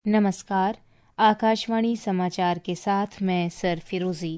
नमस्कार। आकाशवाणी समाचार के साथ मैं सर फिरोजी।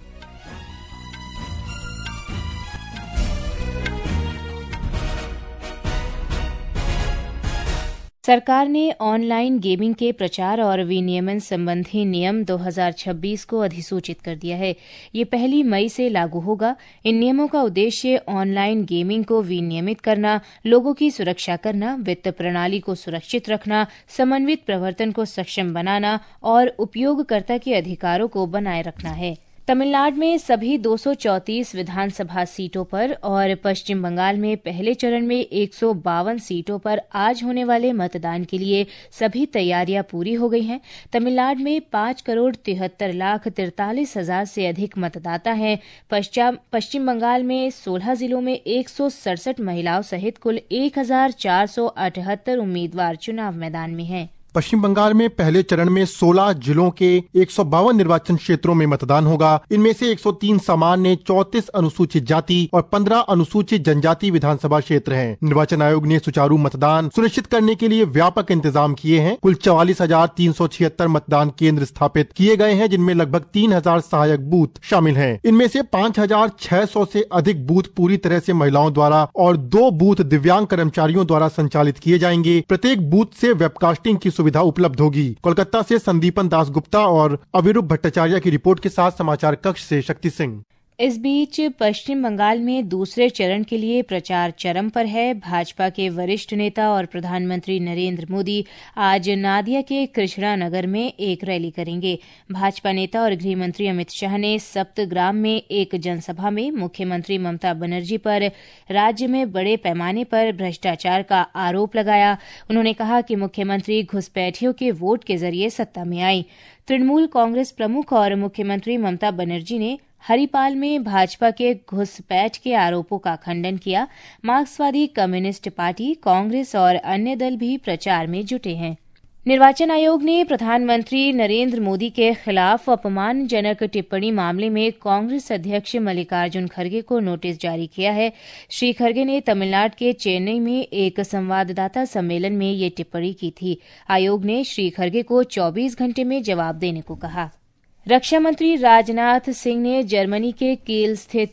सरकार ने ऑनलाइन गेमिंग के प्रचार और विनियमन संबंधी नियम 2026 को अधिसूचित कर दिया है। ये 1 मई से लागू होगा। इन नियमों का उद्देश्य ऑनलाइन गेमिंग को विनियमित करना, लोगों की सुरक्षा करना, वित्त प्रणाली को सुरक्षित रखना, समन्वित प्रवर्तन को सक्षम बनाना और उपयोगकर्ता के अधिकारों को बनाए रखना है। तमिलनाडु में सभी 234 विधानसभा सीटों पर और पश्चिम बंगाल में पहले चरण में 152 सीटों पर आज होने वाले मतदान के लिए सभी तैयारियां पूरी हो गई हैं। तमिलनाडु में 5,73,43,000 से अधिक मतदाता हैं। पश्चिम बंगाल में 16 जिलों में 167 महिलाओं सहित कुल 1,478 उम्मीदवार चुनाव मैदान में हैं। पश्चिम बंगाल में पहले चरण में 16 जिलों के 152 निर्वाचन क्षेत्रों में मतदान होगा। इनमें से 103 सामान्य, 34 अनुसूचित जाति और 15 अनुसूचित जनजाति विधानसभा क्षेत्र हैं। निर्वाचन आयोग ने सुचारू मतदान सुनिश्चित करने के लिए व्यापक इंतजाम किए हैं। कुल 44,376 मतदान केंद्र स्थापित किए गए हैं, जिनमें लगभग 3,000 सहायक बूथ शामिल हैं। इनमें से 5,600 से अधिक बूथ पूरी तरह से महिलाओं द्वारा और 2 बूथ दिव्यांग कर्मचारियों द्वारा संचालित किए जाएंगे। प्रत्येक बूथ से वेबकास्टिंग की सुविधा उपलब्ध होगी। कोलकाता से संदीपन दास गुप्ता और अविरूप भट्टाचार्य की रिपोर्ट के साथ समाचार कक्ष से शक्ति सिंह। इस बीच पश्चिम बंगाल में दूसरे चरण के लिए प्रचार चरम पर है। भाजपा के वरिष्ठ नेता और प्रधानमंत्री नरेंद्र मोदी आज नादिया के कृष्णा नगर में एक रैली करेंगे। भाजपा नेता और गृह मंत्री अमित शाह ने सप्तग्राम में एक जनसभा में मुख्यमंत्री ममता बनर्जी पर राज्य में बड़े पैमाने पर भ्रष्टाचार का आरोप लगाया। उन्होंने कहा कि मुख्यमंत्री घुसपैठियों के वोट के जरिए सत्ता में आई। तृणमूल कांग्रेस प्रमुख और मुख्यमंत्री ममता बनर्जी ने हरिपाल में भाजपा के घुसपैठ के आरोपों का खंडन किया। मार्क्सवादी कम्युनिस्ट पार्टी, कांग्रेस और अन्य दल भी प्रचार में जुटे हैं। निर्वाचन आयोग ने प्रधानमंत्री नरेंद्र मोदी के खिलाफ अपमानजनक टिप्पणी मामले में कांग्रेस अध्यक्ष मल्लिकार्जुन खड़गे को नोटिस जारी किया है। श्री खड़गे ने तमिलनाडु के चेन्नई में एक संवाददाता सम्मेलन में ये टिप्पणी की थी। आयोग ने श्री खड़गे को 24 घंटे में जवाब देने को कहा। रक्षा मंत्री राजनाथ सिंह ने जर्मनी के कील स्थित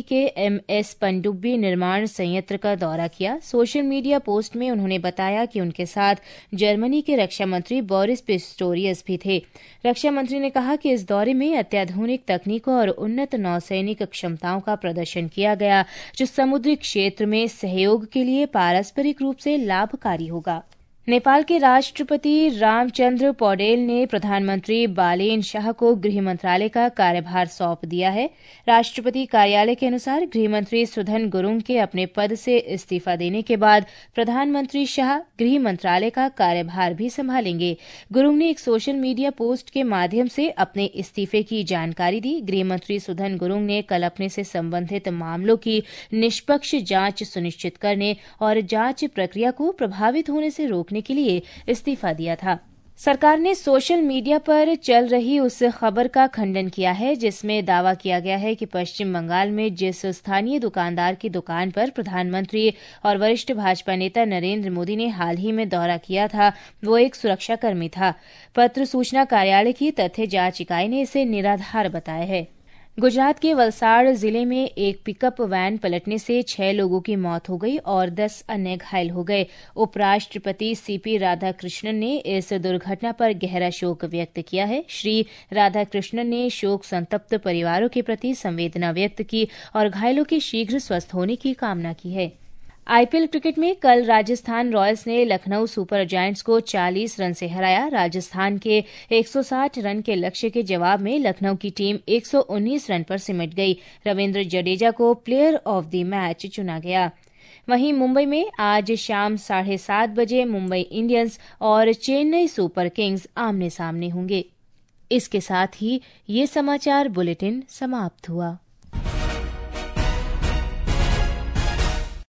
TKMS पनडुब्बी निर्माण संयंत्र का दौरा किया। सोशल मीडिया पोस्ट में उन्होंने बताया कि उनके साथ जर्मनी के रक्षा मंत्री बोरिस पिस्टोरियस भी थे। रक्षा मंत्री ने कहा कि इस दौरे में अत्याधुनिक तकनीकों और उन्नत नौसैनिक क्षमताओं का प्रदर्शन किया गया, जो समुद्री क्षेत्र में सहयोग के लिए पारस्परिक रूप से लाभकारी होगा। नेपाल के राष्ट्रपति रामचंद्र पौडेल ने प्रधानमंत्री बालेन शाह को गृह मंत्रालय का कार्यभार सौंप दिया है। राष्ट्रपति कार्यालय के अनुसार गृह मंत्री सुधन गुरुंग के अपने पद से इस्तीफा देने के बाद प्रधानमंत्री शाह गृह मंत्रालय का कार्यभार भी संभालेंगे। गुरुंग ने एक सोशल मीडिया पोस्ट के माध्यम से अपने इस्तीफे की जानकारी दी। गृह मंत्री सुधन गुरुंग ने कल अपने से संबंधित मामलों की निष्पक्ष जांच सुनिश्चित करने और जांच प्रक्रिया को प्रभावित होने से रोकने के लिए इस्तीफा दिया था। सरकार ने सोशल मीडिया पर चल रही उस खबर का खंडन किया है जिसमें दावा किया गया है कि पश्चिम बंगाल में जिस स्थानीय दुकानदार की दुकान पर प्रधानमंत्री और वरिष्ठ भाजपा नेता नरेंद्र मोदी ने हाल ही में दौरा किया था, वो एक सुरक्षाकर्मी था। पत्र सूचना कार्यालय की तथ्य जांच इकाई ने इसे निराधार बताया है। गुजरात के वलसाड़ जिले में एक पिकअप वैन पलटने से 6 लोगों की मौत हो गई और 10 अन्य घायल हो गए। उपराष्ट्रपति CP राधाकृष्णन ने इस दुर्घटना पर गहरा शोक व्यक्त किया है। श्री राधाकृष्णन ने शोक संतप्त परिवारों के प्रति संवेदना व्यक्त की और घायलों के शीघ्र स्वस्थ होने की कामना की है। IPL क्रिकेट में कल राजस्थान रॉयल्स ने लखनऊ सुपर जायंट्स को 40 रन से हराया। राजस्थान के 160 रन के लक्ष्य के जवाब में लखनऊ की टीम 119 रन पर सिमट गई। रविंद्र जडेजा को प्लेयर ऑफ द मैच चुना गया। वहीं मुंबई में आज शाम 7:30 बजे मुंबई इंडियंस और चेन्नई सुपर किंग्स आमने सामने होंगे। इसके साथ ही ये समाचार बुलेटिन समाप्त हुआ।